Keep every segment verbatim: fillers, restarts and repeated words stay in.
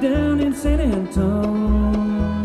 down in San Antone.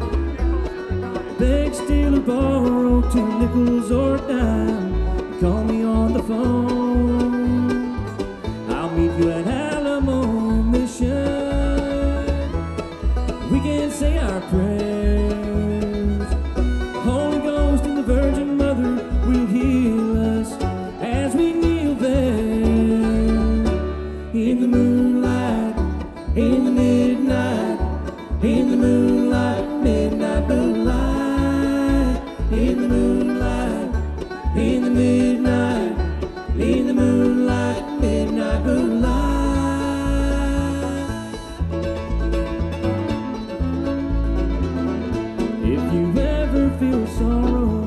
Beg, steal, or borrow two nickels or a dime. Call me on the phone. I'll meet you at Alamo Mission. We can say our prayers. Holy Ghost and the Virgin Mother will heal us as we kneel there in the moonlight, in the midnight, in the moonlight, midnight moonlight, in the moonlight, in the midnight, in the moonlight, midnight moonlight. If you ever feel sorrow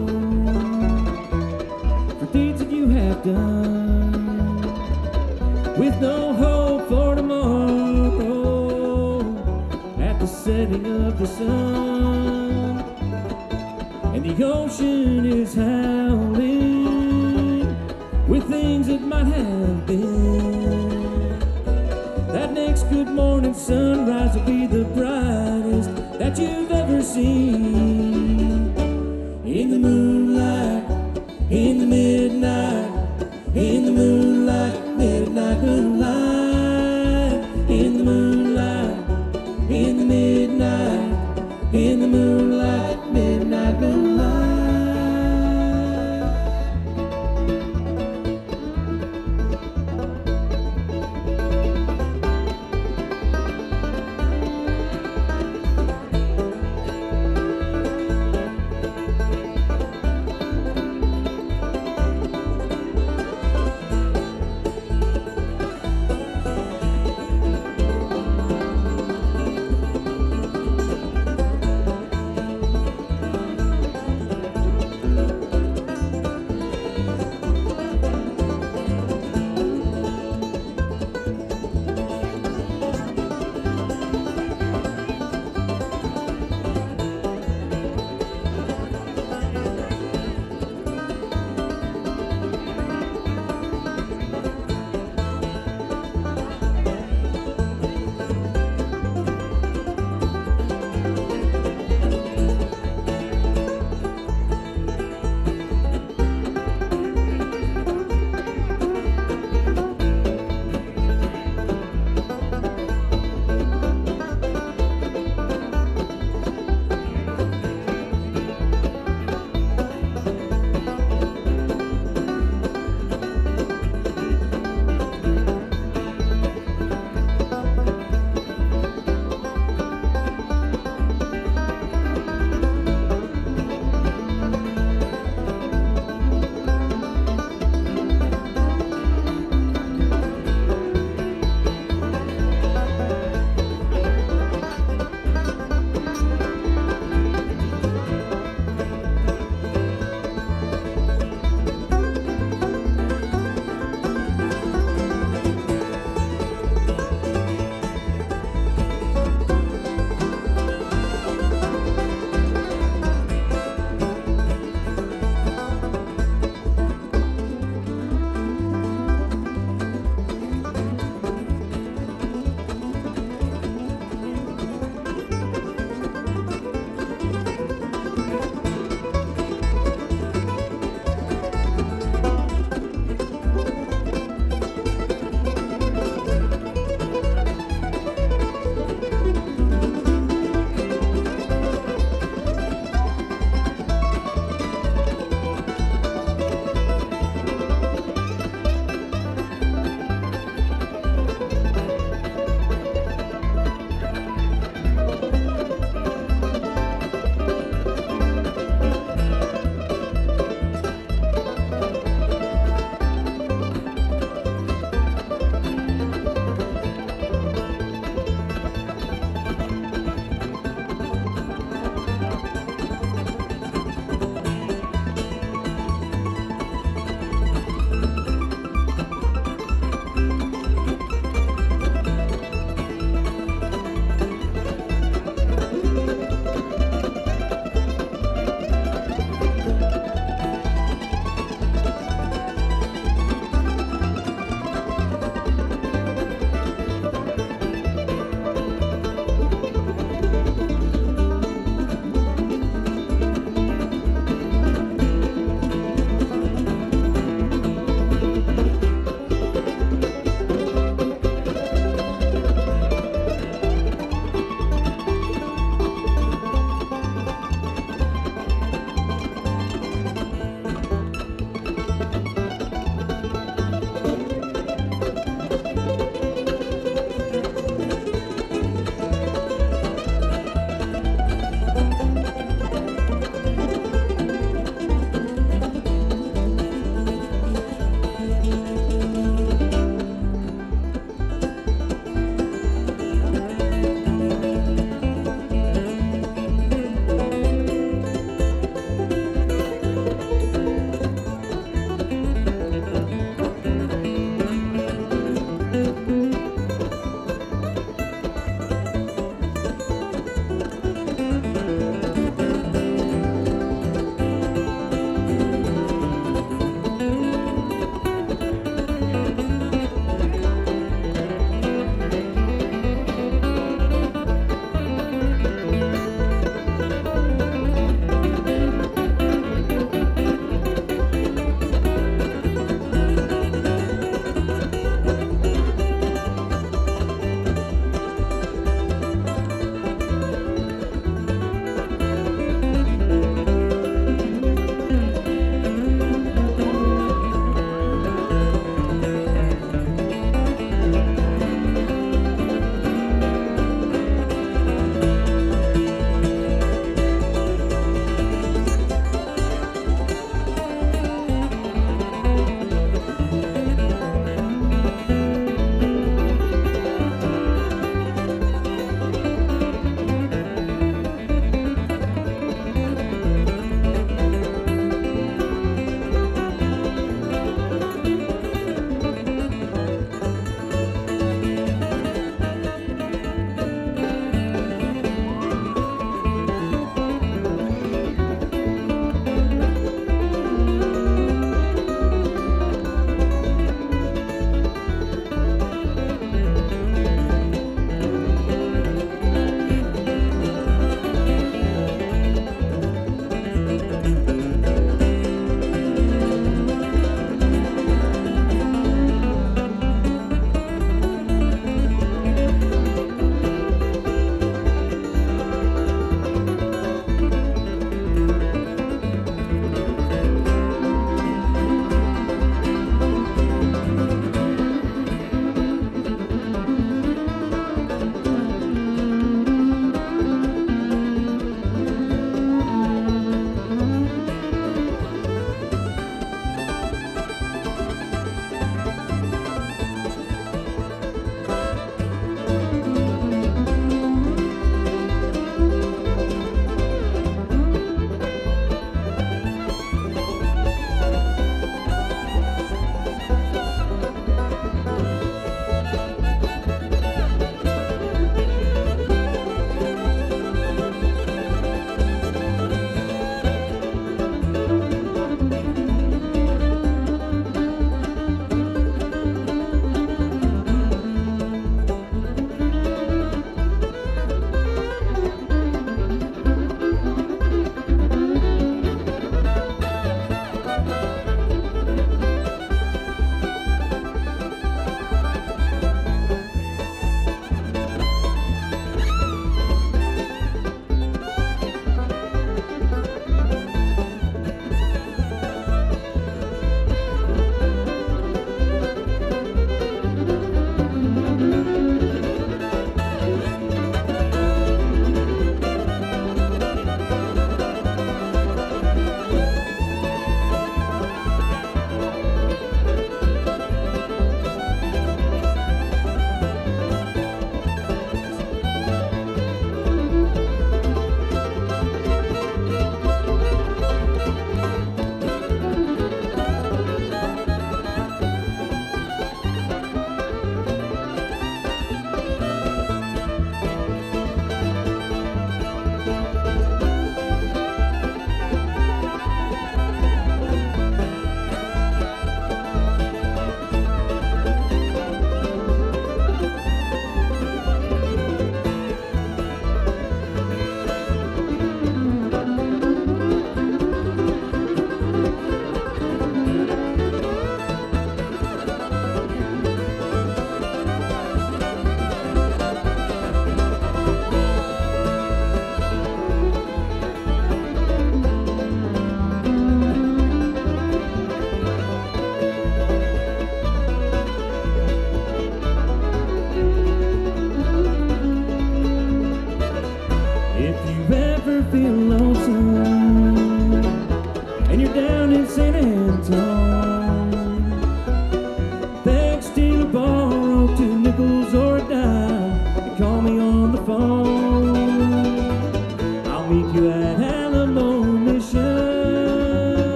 for deeds that you have done, with no hope for tomorrow, at the setting of the sun, and the ocean is howling with things that might have been, that next good morning sunrise will be the brightest that you've ever seen. In the moonlight, in the midnight, in the moonlight, midnight moonlight, in the moonlight, in the midnight, in the moonlight, midnight moonlight.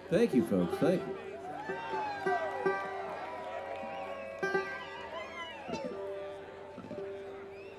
Thank you, folks. Thank you.